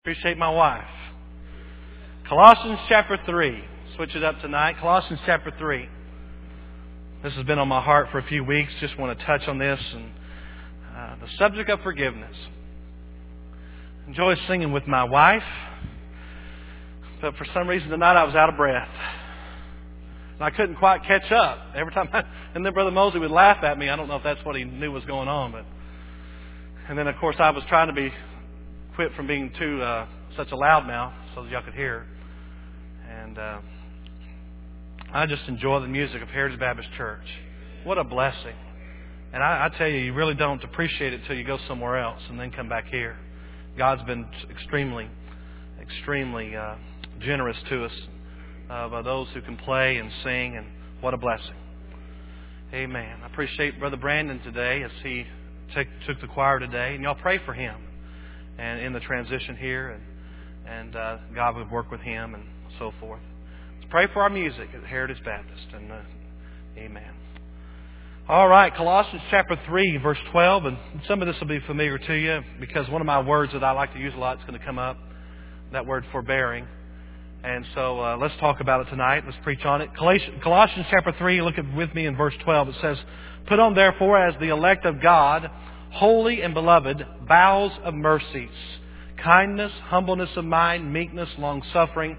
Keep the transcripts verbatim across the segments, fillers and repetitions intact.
Appreciate my wife. Colossians chapter three. Switch it up tonight. Colossians chapter three. This has been on my heart for a few weeks. Just want to touch on this and uh, the subject of forgiveness. Enjoy singing with my wife, but for some reason tonight I was out of breath. And I couldn't quite catch up. Every time I, and then Brother Mosley would laugh at me. I don't know if that's what he knew was going on, but and then of course I was trying to be quit from being too uh, such a loudmouth so that y'all could hear. And uh, I just enjoy the music of Heritage Baptist Church. What a blessing. And I, I tell you, you really don't appreciate it till you go somewhere else and then come back here. God's been extremely, extremely uh, generous to us uh, by those who can play and sing, and what a blessing. Amen. I appreciate Brother Brandon today as he take, took the choir today. And y'all pray for him and in the transition here, and and uh, God would work with him and so forth. Let's pray for our music at Heritage Baptist, and uh, amen. All right, Colossians chapter three, verse twelve, and some of this will be familiar to you because one of my words that I like to use a lot is going to come up, that word forbearing. And so uh, let's talk about it tonight. Let's preach on it. Colossians chapter three, look at with me in verse twelve. It says, "Put on therefore as the elect of God, holy and beloved, bowels of mercies, kindness, humbleness of mind, meekness, long-suffering."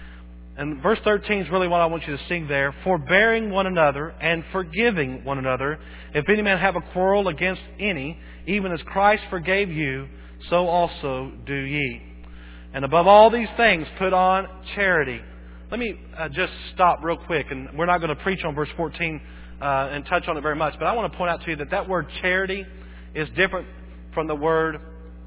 And verse thirteen is really what I want you to sing there. "Forbearing one another and forgiving one another, if any man have a quarrel against any, even as Christ forgave you, so also do ye. And above all these things, put on charity." Let me uh, just stop real quick, and we're not going to preach on verse fourteen uh, and touch on it very much, but I want to point out to you that that word charity is different from the word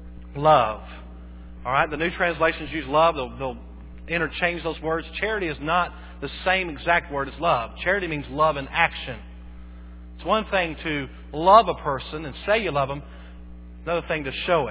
love. All right, the new translations use love. They'll, they'll interchange those words. Charity is not the same exact word as love. Charity means love in action. It's one thing to love a person and say you love them. Another thing to show it.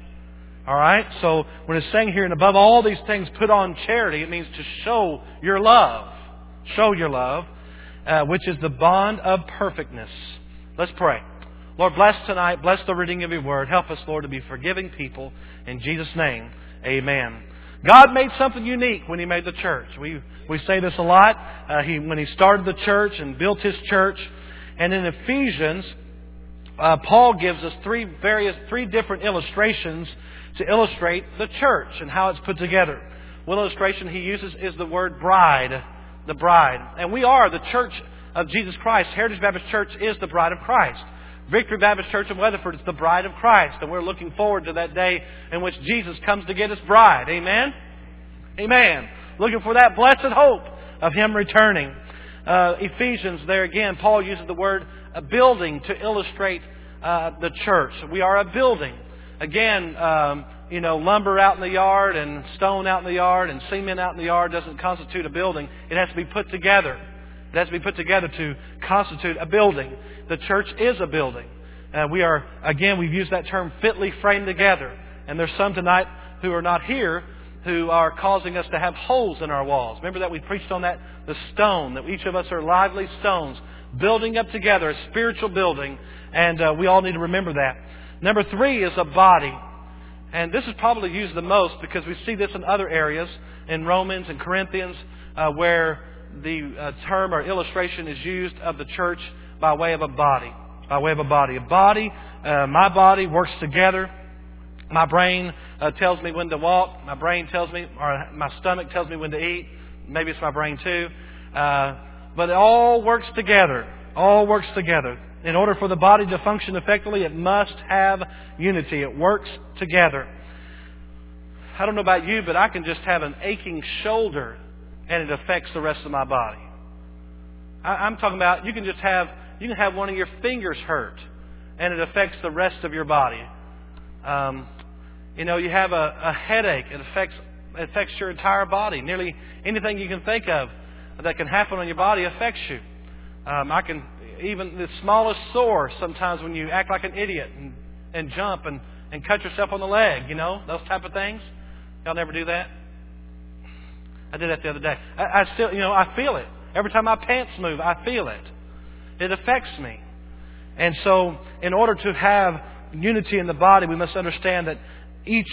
All right, so when it's saying here, and above all these things, put on charity, it means to show your love. Show your love, uh, which is the bond of perfectness. Let's pray. Lord, bless tonight. Bless the reading of your word. Help us, Lord, to be forgiving people. In Jesus' name, amen. God made something unique when He made the church. We we say this a lot. Uh, he When He started the church and built His church. And in Ephesians, uh, Paul gives us three various, three different illustrations to illustrate the church and how it's put together. One illustration he uses is the word bride. The bride. And we are the church of Jesus Christ. Heritage Baptist Church is the bride of Christ. Victory Baptist Church of Weatherford is the bride of Christ. And we're looking forward to that day in which Jesus comes to get His bride. Amen? Amen. Looking for that blessed hope of Him returning. Uh, Ephesians, there again, Paul uses the word a building to illustrate uh, the church. We are a building. Again, um, you know, lumber out in the yard and stone out in the yard and cement out in the yard doesn't constitute a building. It has to be put together. It has to be put together to constitute a building. The church is a building. Uh, we are, again, we've used that term fitly framed together. And there's some tonight who are not here who are causing us to have holes in our walls. Remember that we preached on that, the stone, that each of us are lively stones, building up together, a spiritual building. And uh, we all need to remember that. Number three is a body. And this is probably used the most because we see this in other areas, in Romans and Corinthians, uh, where the uh, term or illustration is used of the church by way of a body. By way of a body. A body, uh, my body works together. My brain uh, tells me when to walk. My brain tells me, or my stomach tells me when to eat. Maybe it's my brain too. Uh, but it all works together. All works together. In order for the body to function effectively, it must have unity. It works together. I don't know about you, but I can just have an aching shoulder and it affects the rest of my body. I, I'm talking about you can just have you can have one of your fingers hurt and it affects the rest of your body. Um, you know, you have a, a headache. It affects it affects your entire body. Nearly anything you can think of that can happen on your body affects you. Um, I can. Even the smallest sore sometimes when you act like an idiot and, and jump and, and cut yourself on the leg, you know, those type of things. Y'all never do that? I did that the other day. I, I still, you know, I feel it. Every time my pants move, I feel it. It affects me. And so in order to have unity in the body, we must understand that each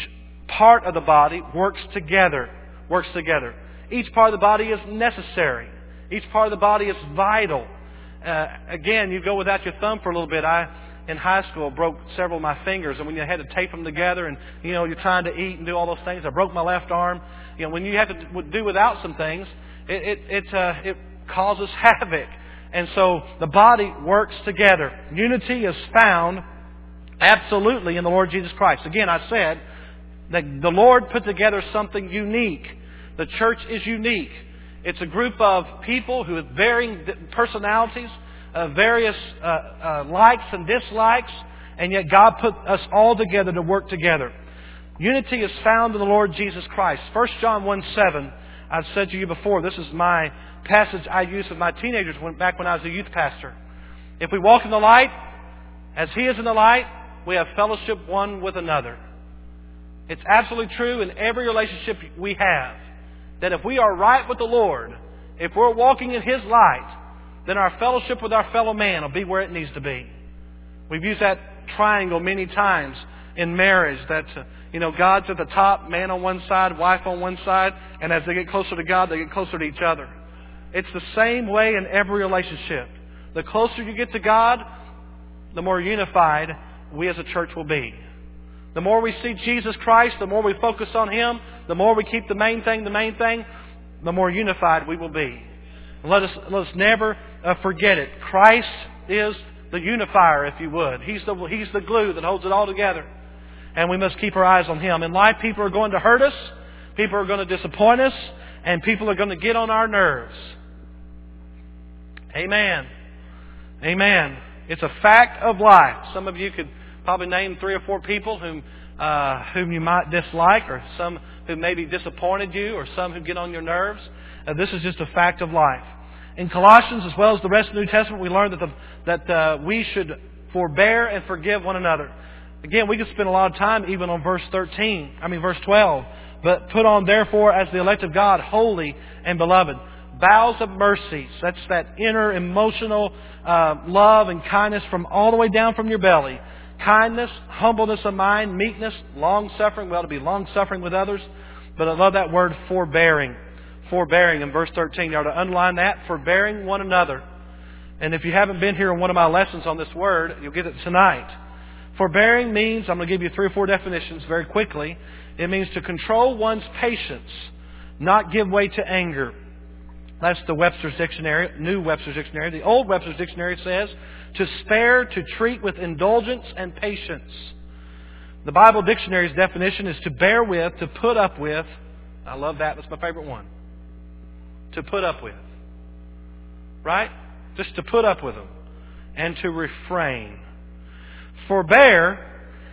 part of the body works together. Works together. Each part of the body is necessary. Each part of the body is vital. Uh, again, you go without your thumb for a little bit. I, in high school, broke several of my fingers, and when you had to tape them together, and you know you're trying to eat and do all those things, I broke my left arm. You know, when you have to do without some things, it it it, uh, it causes havoc. And so the body works together. Unity is found absolutely in the Lord Jesus Christ. Again, I said that the Lord put together something unique. The church is unique. It's a group of people who have varying personalities, uh, various uh, uh, likes and dislikes, and yet God put us all together to work together. Unity is found in the Lord Jesus Christ. First John one seven, I've said to you before, this is my passage I used with my teenagers when, back when I was a youth pastor. If we walk in the light, as He is in the light, we have fellowship one with another. It's absolutely true in every relationship we have, that if we are right with the Lord, if we're walking in His light, then our fellowship with our fellow man will be where it needs to be. We've used that triangle many times in marriage, that uh, you know, God's at the top, man on one side, wife on one side, and as they get closer to God, they get closer to each other. It's the same way in every relationship. The closer you get to God, the more unified we as a church will be. The more we see Jesus Christ, the more we focus on Him, the more we keep the main thing the main thing, the more unified we will be. Let us, let us never uh, forget it. Christ is the unifier, if you would. He's the, He's the glue that holds it all together. And we must keep our eyes on Him. In life, people are going to hurt us, people are going to disappoint us, and people are going to get on our nerves. Amen. Amen. It's a fact of life. Some of you could probably name three or four people whom uh, whom you might dislike, or some who maybe disappointed you, or some who get on your nerves. Uh, this is just a fact of life. In Colossians, as well as the rest of the New Testament, we learn that the, that uh, we should forbear and forgive one another. Again, we could spend a lot of time even on verse thirteen. I mean, verse twelve. But put on, therefore, as the elect of God, holy and beloved, bowels of mercies. That's that inner emotional uh, love and kindness from all the way down from your belly. Kindness, humbleness of mind, meekness, long-suffering. We ought to be long-suffering with others. But I love that word forbearing. Forbearing in verse thirteen. You ought to underline that. Forbearing one another. And if you haven't been here in one of my lessons on this word, you'll get it tonight. Forbearing means, I'm going to give you three or four definitions very quickly. It means to control one's patience, not give way to anger. That's the Webster's Dictionary, New Webster's Dictionary. The Old Webster's Dictionary says to spare, to treat with indulgence and patience. The Bible Dictionary's definition is to bear with, to put up with. I love that. That's my favorite one. To put up with. Right? Just to put up with them. And to refrain. Forbear.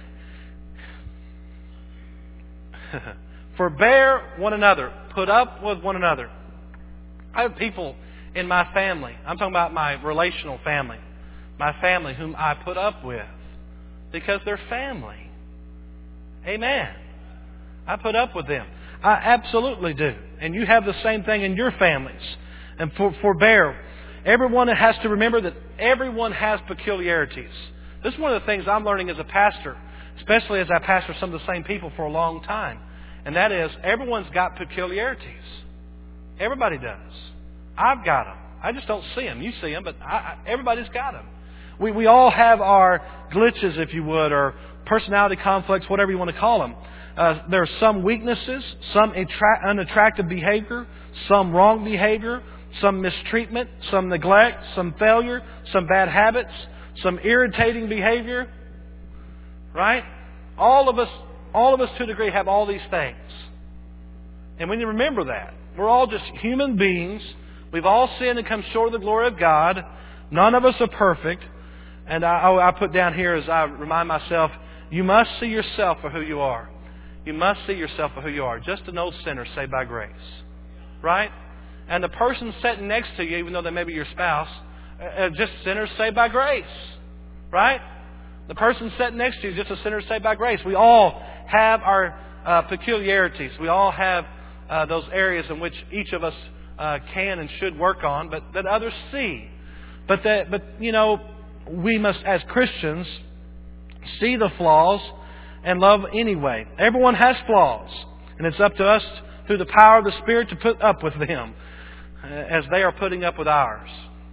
Forbear one another. Put up with one another. I have people in my family. I'm talking about my relational family. My family whom I put up with. Because they're family. Amen. I put up with them. I absolutely do. And you have the same thing in your families. And for, forbear. Everyone has to remember that everyone has peculiarities. This is one of the things I'm learning as a pastor, especially as I pastor some of the same people for a long time. And that is, everyone's got peculiarities. Everybody does. I've got them. I just don't see them. You see them, but I, I, everybody's got them. We, we all have our glitches, if you would, or personality conflicts, whatever you want to call them. Uh, there are some weaknesses, some attra- unattractive behavior, some wrong behavior, some mistreatment, some neglect, some failure, some bad habits, some irritating behavior. Right? All of us, all of us to a degree have all these things. And when you remember that, we're all just human beings. We've all sinned and come short of the glory of God. None of us are perfect. And I, I put down here as I remind myself, you must see yourself for who you are. You must see yourself for who you are. Just an old sinner saved by grace. Right? And the person sitting next to you, even though they may be your spouse, uh, just sinners saved by grace. Right? The person sitting next to you is just a sinner saved by grace. We all have our uh, peculiarities. We all have uh, those areas in which each of us uh, can and should work on, but that others see. But that, but you know, we must, as Christians, see the flaws and love anyway. Everyone has flaws, and it's up to us through the power of the Spirit to put up with them as they are putting up with ours.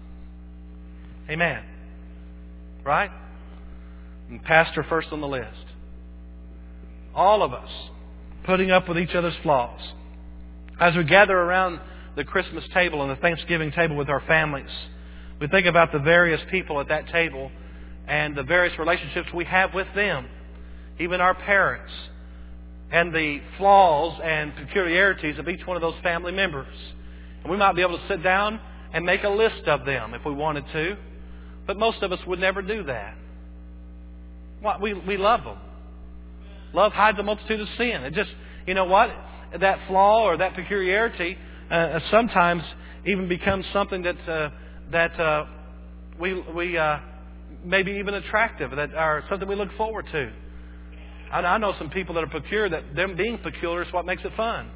Amen. Right? And pastor first on the list. All of us putting up with each other's flaws. As we gather around the Christmas table and the Thanksgiving table with our families, we think about the various people at that table and the various relationships we have with them, even our parents, and the flaws and peculiarities of each one of those family members. And we might be able to sit down and make a list of them if we wanted to, but most of us would never do that. We, we love them. Love hides a multitude of sin. It just, you know what? That flaw or that peculiarity uh, sometimes even becomes something that uh, that uh, we we uh, maybe even attractive, that are something we look forward to. I, I know some people that are peculiar, that them being peculiar is what makes it fun.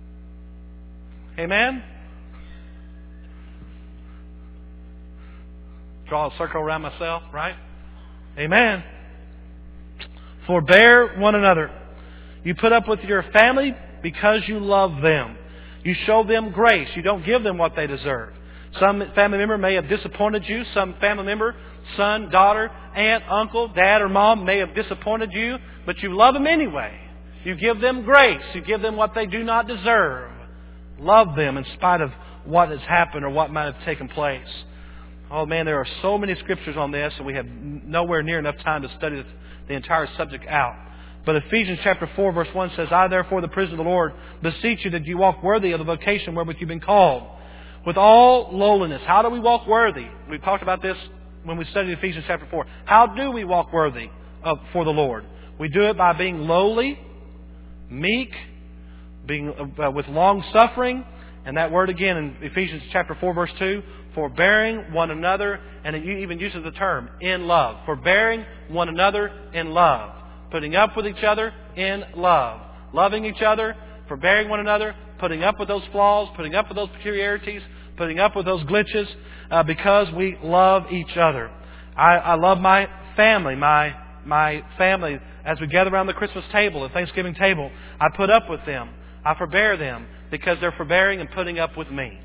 Amen? Draw a circle around myself, right? Amen. Forbear one another. You put up with your family because you love them. You show them grace. You don't give them what they deserve. Some family member may have disappointed you. Some family member, son, daughter, aunt, uncle, dad, or mom may have disappointed you, but you love them anyway. You give them grace. You give them what they do not deserve. Love them in spite of what has happened or what might have taken place. Oh man, there are so many scriptures on this, and we have nowhere near enough time to study the entire subject out. But Ephesians chapter four verse one says, I therefore, the prisoner of the Lord, beseech you that you walk worthy of the vocation wherewith you've been called, with all lowliness. How do we walk worthy? We talked about this when we studied Ephesians chapter four. How do we walk worthy of, for the Lord? We do it by being lowly, meek, being uh, with long suffering, and that word again in Ephesians chapter four verse two, forbearing one another, and it even uses the term in love. Forbearing one another in love. Putting up with each other in love. Loving each other, forbearing one another, putting up with those flaws, putting up with those peculiarities, putting up with those glitches, uh, because we love each other. I, I love my family, my my family. As we gather around the Christmas table, the Thanksgiving table, I put up with them. I forbear them because they're forbearing and putting up with me.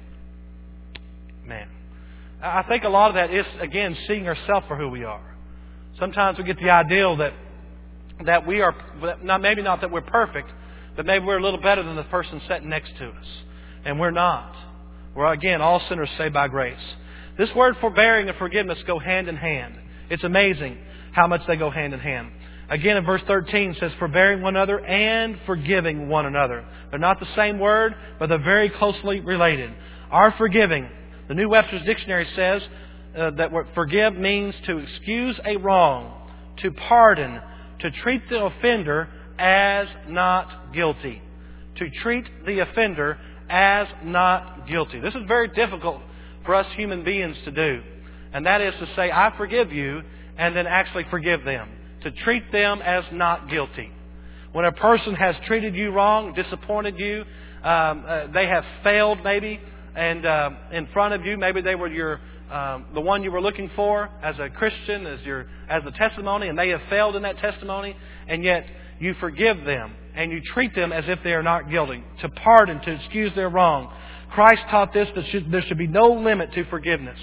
Man, I think a lot of that is, again, seeing ourselves for who we are. Sometimes we get the ideal that that we are, not maybe not that we're perfect, but maybe we're a little better than the person sitting next to us. And we're not. We're, again, all sinners saved by grace. This word forbearing and forgiveness go hand in hand. It's amazing how much they go hand in hand. Again, in verse thirteen, it says, forbearing one another and forgiving one another. They're not the same word, but they're very closely related. Our forgiving, the New Webster's Dictionary says uh, that what forgive means to excuse a wrong, to pardon, to treat the offender as not guilty. To treat the offender as not guilty. This is very difficult for us human beings to do. And that is to say, I forgive you, and then actually forgive them. To treat them as not guilty. When a person has treated you wrong, disappointed you, um, uh, they have failed maybe, and uh, in front of you, maybe they were your Um, the one you were looking for as a Christian, as your as the testimony, and they have failed in that testimony, and yet you forgive them and you treat them as if they are not guilty, to pardon, to excuse their wrong. Christ taught this, that should, there should be no limit to forgiveness.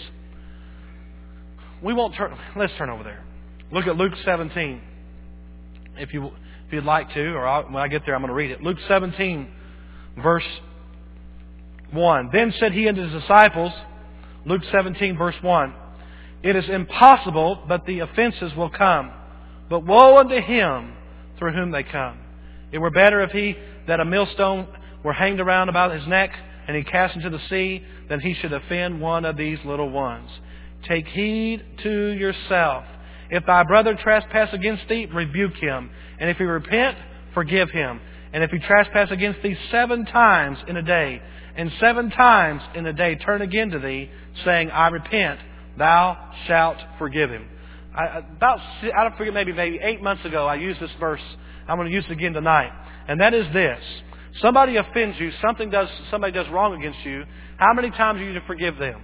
We won't turn. Let's turn over there. Look at Luke seventeen, if you if you'd like to, or I'll, when I get there, I'm going to read it. Luke seventeen, verse one. Then said he unto his disciples. Luke seventeen, verse one. It is impossible that the offenses will come, but woe unto him through whom they come. It were better if he that a millstone were hanged around about his neck, and he cast into the sea, than he should offend one of these little ones. Take heed to yourself. If thy brother trespass against thee, rebuke him. And if he repent, forgive him. And if he trespass against thee seven times in a day, and seven times in a day turn again to thee, saying, I repent, thou shalt forgive him. I, about, I don't forget, maybe maybe eight months ago, I used this verse. I'm going to use it again tonight. And that is this. Somebody offends you, something does, somebody does wrong against you. How many times are you to forgive them?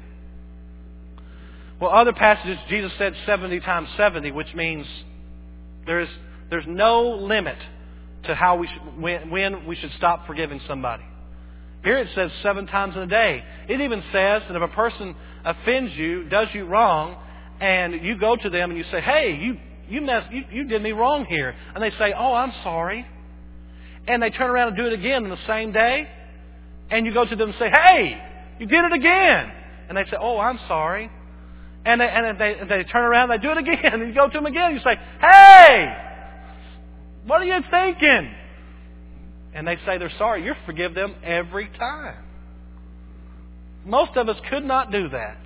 Well, other passages, Jesus said seventy times seventy, which means there is There's no limit to how we should, when, when we should stop forgiving somebody. Here it says seven times in a day. It even says that if a person offends you, does you wrong, and you go to them and you say, hey, you you messed, you, you did me wrong here. And they say, oh, I'm sorry. And they turn around and do it again in the same day. And you go to them and say, hey, you did it again. And they say, oh, I'm sorry. And they, and they, they turn around and they do it again. And you go to them again and you say, hey, what are you thinking? And they say they're sorry. You forgive them every time. Most of us could not do that.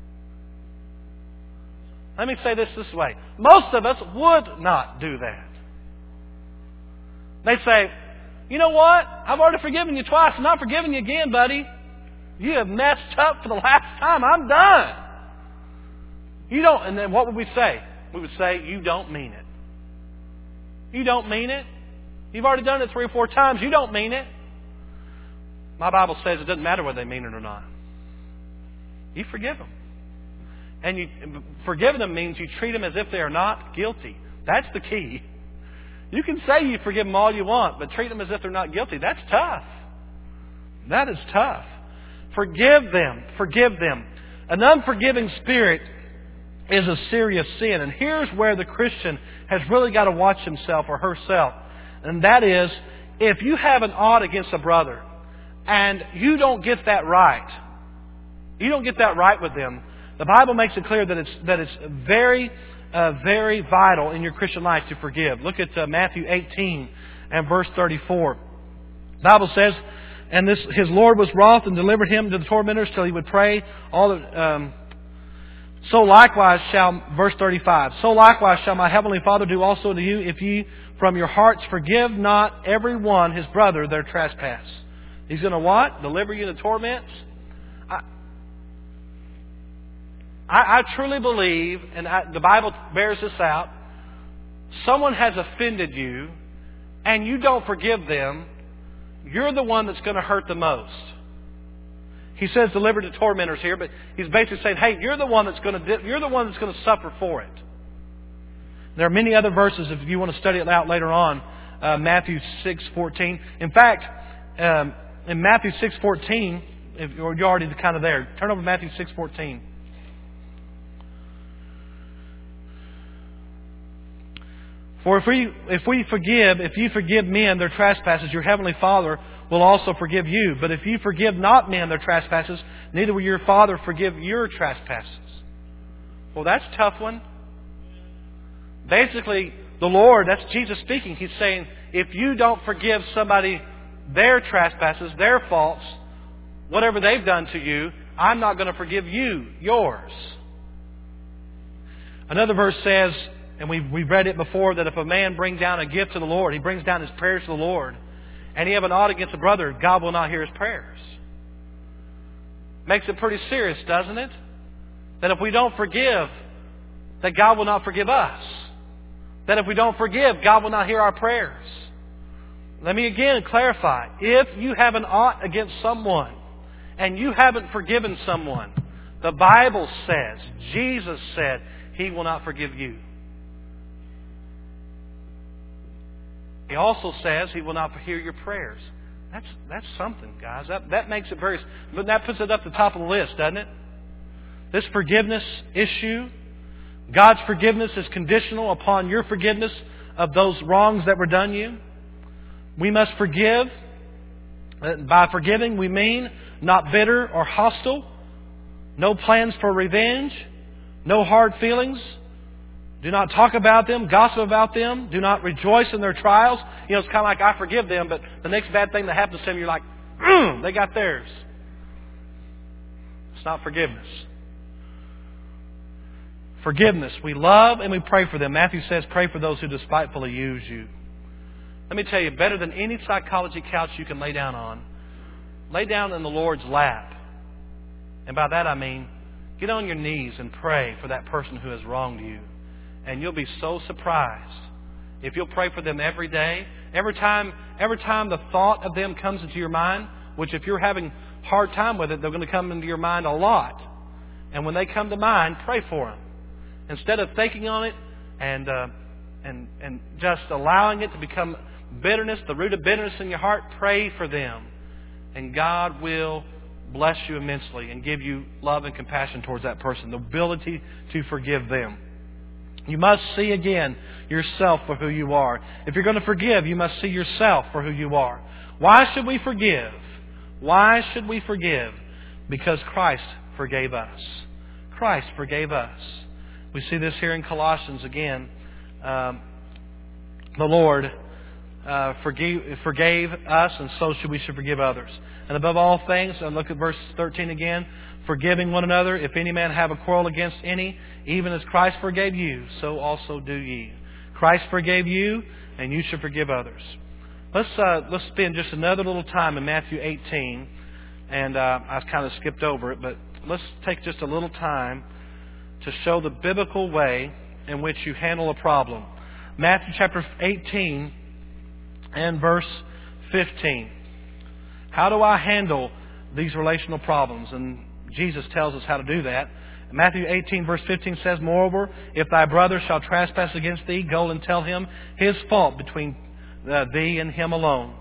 Let me say this this way. Most of us would not do that. They say, you know what? I've already forgiven you twice. I'm not forgiving you again, buddy. You have messed up for the last time. I'm done. You don't, and then what would we say? We would say, you don't mean it. You don't mean it. You've already done it three or four times. You don't mean it. My Bible says it doesn't matter whether they mean it or not. You forgive them. And you, forgiving them means you treat them as if they are not guilty. That's the key. You can say you forgive them all you want, but treat them as if they're not guilty. That's tough. That is tough. Forgive them. Forgive them. An unforgiving spirit is a serious sin. And here's where the Christian has really got to watch himself or herself. And that is, if you have an ought against a brother and you don't get that right, you don't get that right with them, the Bible makes it clear that it's that it's very, uh, very vital in your Christian life to forgive. Look at uh, Matthew eighteen and verse thirty-four. The Bible says, and this his Lord was wroth and delivered him to the tormentors till he would pray. All the, um, so likewise shall, verse thirty-five, so likewise shall my heavenly Father do also to you if ye from your hearts forgive not every one his brother their trespass. He's going to what? Deliver you to torments? I, I, I truly believe, and I, the Bible bears this out, someone has offended you and you don't forgive them, you're the one that's going to hurt the most. He says deliver to tormentors here, but he's basically saying, hey, you're the one that's going to you're the one that's going to suffer for it. There are many other verses if you want to study it out later on. Uh, Matthew six fourteen. In fact, um, in Matthew six fourteen, if you're already kind of there, turn over to Matthew six fourteen. For if we if we forgive, if you forgive men their trespasses, your heavenly Father will also forgive you. But if you forgive not men their trespasses, neither will your Father forgive your trespasses. Well, that's a tough one. Basically, the Lord, that's Jesus speaking. He's saying, if you don't forgive somebody their trespasses, their faults, whatever they've done to you, I'm not going to forgive you yours. Another verse says, and we've, we've read it before, that if a man bring down a gift to the Lord, he brings down his prayers to the Lord, and he have an ought against a brother, God will not hear his prayers. Makes it pretty serious, doesn't it? That if we don't forgive, that God will not forgive us. That if we don't forgive, God will not hear our prayers. Let me again clarify. If you have an ought against someone and you haven't forgiven someone, the Bible says, Jesus said, He will not forgive you. He also says He will not hear your prayers. That's that's something, guys. That that makes it very... But that puts it up the top of the list, doesn't it? This forgiveness issue, God's forgiveness is conditional upon your forgiveness of those wrongs that were done you. We must forgive. By forgiving, we mean not bitter or hostile, no plans for revenge, no hard feelings. Do not talk about them, gossip about them. Do not rejoice in their trials. You know, it's kind of like I forgive them, but the next bad thing that happens to them, you're like, mm, they got theirs. It's not forgiveness. Forgiveness. We love and we pray for them. Matthew says, pray for those who despitefully use you. Let me tell you, better than any psychology couch you can lay down on, lay down in the Lord's lap. And by that I mean, get on your knees and pray for that person who has wronged you. And you'll be so surprised if you'll pray for them every day. Every time, every time the thought of them comes into your mind, which if you're having a hard time with it, they're going to come into your mind a lot. And when they come to mind, pray for them. Instead of thinking on it and uh, and, and just allowing it to become bitterness, the root of bitterness in your heart, pray for them. And God will bless you immensely and give you love and compassion towards that person, the ability to forgive them. You must see again yourself for who you are. If you're going to forgive, you must see yourself for who you are. Why should we forgive? Why should we forgive? Because Christ forgave us. Christ forgave us. We see this here in Colossians again. Um, the Lord uh, forgave, forgave us, and so should we should forgive others. And above all things, and look at verse thirteen again, forgiving one another, if any man have a quarrel against any, even as Christ forgave you, so also do ye. Christ forgave you, and you should forgive others. Let's uh, let's spend just another little time in Matthew eighteen, and uh, I kind of skipped over it, but let's take just a little time to show the biblical way in which you handle a problem. Matthew chapter eighteen and verse fifteen. How do I handle these relational problems? And Jesus tells us how to do that. Matthew eighteen verse fifteen says, Moreover, if thy brother shall trespass against thee, go and tell him his fault between uh, thee and him alone.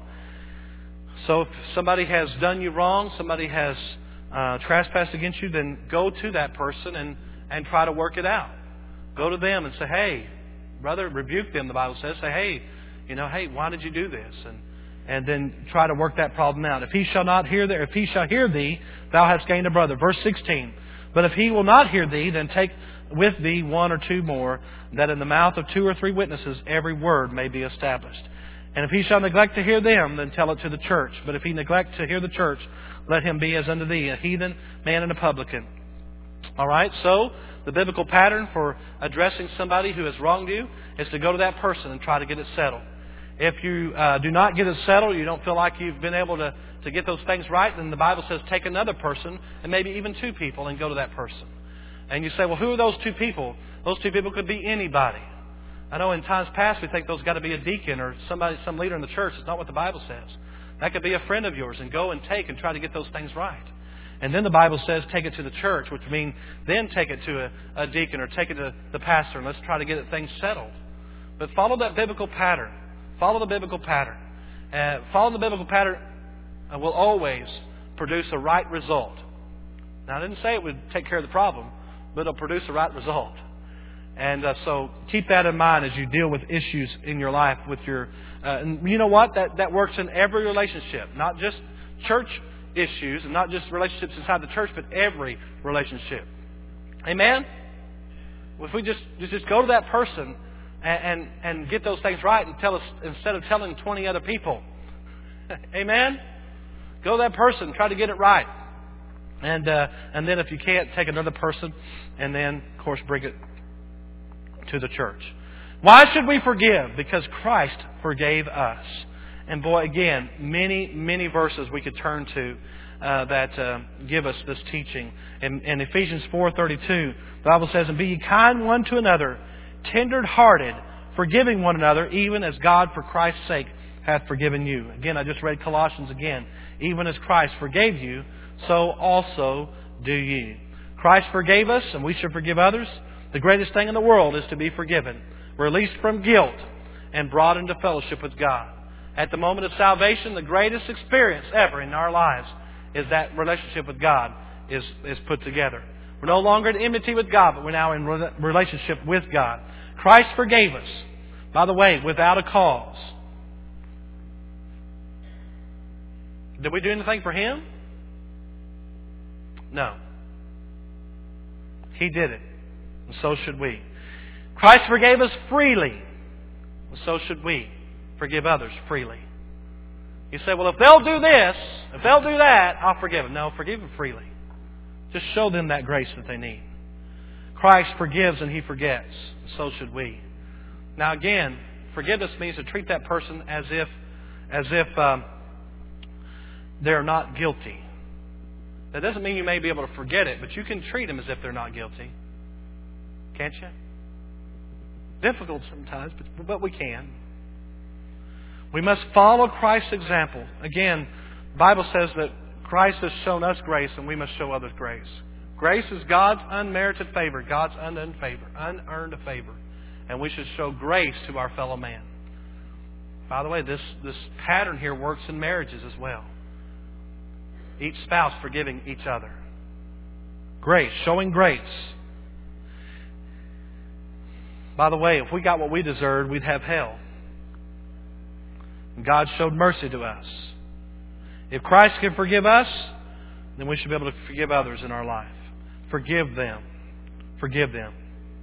So if somebody has done you wrong, somebody has uh, trespassed against you, then go to that person and, and try to work it out. Go to them and say, hey, brother, rebuke them, the Bible says. Say, hey, you know, hey, why did you do this? And and then try to work that problem out. If he shall not hear thee, if he shall hear thee, thou hast gained a brother. Verse sixteen. But if he will not hear thee, then take with thee one or two more, that in the mouth of two or three witnesses every word may be established. And if he shall neglect to hear them, then tell it to the church. But if he neglect to hear the church, let him be as unto thee, a heathen man and a publican. All right, so the biblical pattern for addressing somebody who has wronged you is to go to that person and try to get it settled. If you uh, do not get it settled, you don't feel like you've been able to, to get those things right, then the Bible says take another person, and maybe even two people, and go to that person. And you say, well, who are those two people? Those two people could be anybody. I know in times past we think those got to be a deacon or somebody, some leader in the church. It's not what the Bible says. That could be a friend of yours, and go and take and try to get those things right. And then the Bible says take it to the church, which means then take it to a, a deacon or take it to the pastor, and let's try to get it, things settled. But follow that biblical pattern. Follow the biblical pattern. Uh, follow the biblical pattern uh, will always produce a right result. Now, I didn't say it would take care of the problem, but it'll produce a right result. And uh, so keep that in mind as you deal with issues in your life with your... Uh, and you know what? That, that works in every relationship. Not just church issues and not just relationships inside the church, but every relationship. Amen? If we just, just go to that person and, and, and get those things right and tell us instead of telling twenty other people. Amen? Go to that person, try to get it right. And uh, and then if you can't, take another person and then, of course, bring it to the church. Why should we forgive? Because Christ forgave us. And boy, again, many, many verses we could turn to uh, that uh, give us this teaching. In, in Ephesians four thirty-two, the Bible says, And be ye kind one to another, tender-hearted, forgiving one another, even as God for Christ's sake hath forgiven you. Again, I just read Colossians again. Even as Christ forgave you, so also do ye. Christ forgave us, and we should forgive others. The greatest thing in the world is to be forgiven, released from guilt, and brought into fellowship with God. At the moment of salvation, the greatest experience ever in our lives is that relationship with God is, is put together. We're no longer in enmity with God, but we're now in re- relationship with God. Christ forgave us, by the way, without a cause. Did we do anything for Him? No. He did it, and so should we. Christ forgave us freely, and so should we forgive others freely. You say, well, if they'll do this, if they'll do that, I'll forgive them. No, forgive them freely. Just show them that grace that they need. Christ forgives and He forgets. So should we. Now again, forgiveness means to treat that person as if, as if um, they're not guilty. That doesn't mean you may be able to forget it, but you can treat them as if they're not guilty. Can't you? Difficult sometimes, but, but we can. We must follow Christ's example. Again, the Bible says that Christ has shown us grace and we must show others grace. Grace is God's unmerited favor, God's unearned favor, unearned favor. And we should show grace to our fellow man. By the way, this, this pattern here works in marriages as well. Each spouse forgiving each other. Grace, showing grace. By the way, if we got what we deserved, we'd have hell. And God showed mercy to us. If Christ can forgive us, then we should be able to forgive others in our life. Forgive them. Forgive them.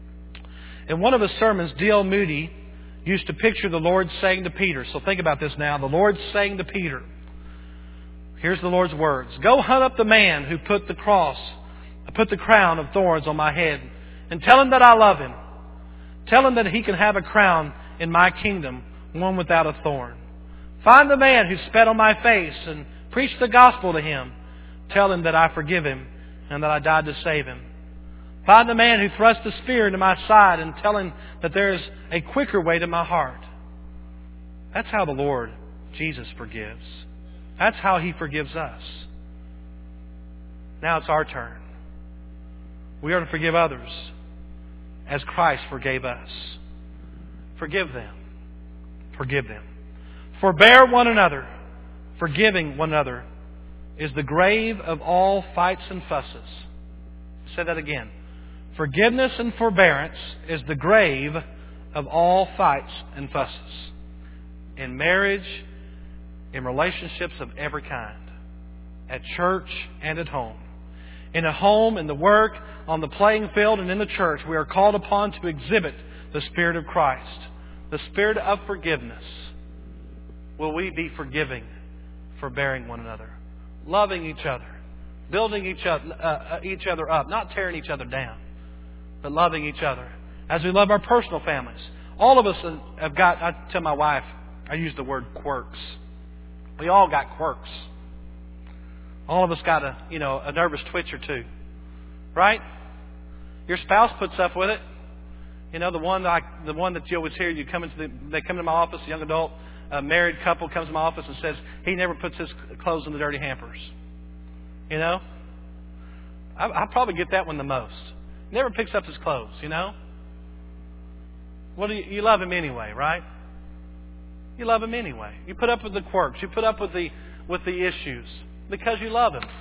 In one of his sermons, D L Moody used to picture the Lord saying to Peter. So think about this now. The Lord saying to Peter. Here's the Lord's words. Go hunt up the man who put the cross, put the crown of thorns on my head, and tell him that I love him. Tell him that he can have a crown in my kingdom, one without a thorn. Find the man who spat on my face and preach the gospel to him. Tell him that I forgive him and that I died to save him. Find the man who thrust the spear into my side and tell him that there is a quicker way to my heart. That's how the Lord Jesus forgives. That's how He forgives us. Now it's our turn. We are to forgive others as Christ forgave us. Forgive them. Forgive them. Forbear one another. Forgiving one another is the grave of all fights and fusses. Say that again. Forgiveness and forbearance is the grave of all fights and fusses. In marriage, in relationships of every kind. At church and at home. In a home, in the work, on the playing field, and in the church, we are called upon to exhibit the Spirit of Christ. The Spirit of forgiveness. Will we be forgiving, forbearing one another, loving each other, building each other, uh, each other up, not tearing each other down, but loving each other as we love our personal families. All of us have got, I tell my wife, I use the word quirks. We all got quirks. All of us got a, you know, a nervous twitch or two. Right? Your spouse puts up with it. You know, the one that I, the one that you always hear, you come into the, they come to my office, a young adult, a married couple comes to my office and says he never puts his clothes in the dirty hampers. You know? I, I probably get that one the most. Never picks up his clothes, you know? What do you, you love him anyway, right? You love him anyway. You put up with the quirks. You put up with the with the issues because you love him.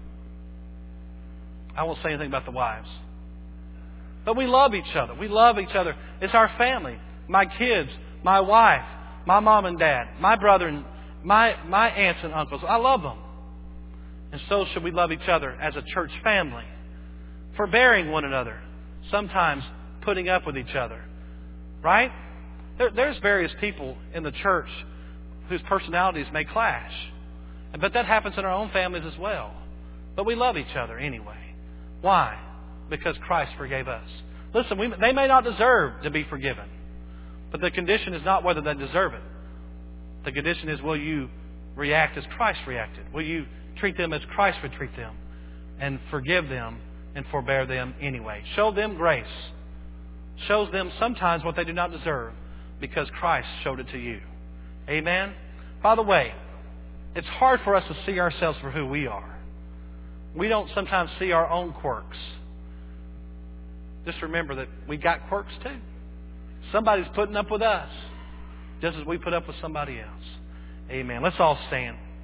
I won't say anything about the wives. But we love each other. We love each other. It's our family. My kids, my wife, my mom and dad, my brother, and my, my aunts and uncles. I love them. And so should we love each other as a church family. Forbearing one another. Sometimes putting up with each other. Right? There, there's various people in the church whose personalities may clash. But that happens in our own families as well. But we love each other anyway. Why? Because Christ forgave us. Listen, we, they may not deserve to be forgiven. But the condition is not whether they deserve it. The condition is, will you react as Christ reacted? Will you treat them as Christ would treat them? And forgive them and forbear them anyway. Show them grace. Shows them sometimes what they do not deserve because Christ showed it to you. Amen? By the way, it's hard for us to see ourselves for who we are. We don't sometimes see our own quirks. Just remember that we got quirks too. Somebody's putting up with us just as we put up with somebody else. Amen. Let's all stand.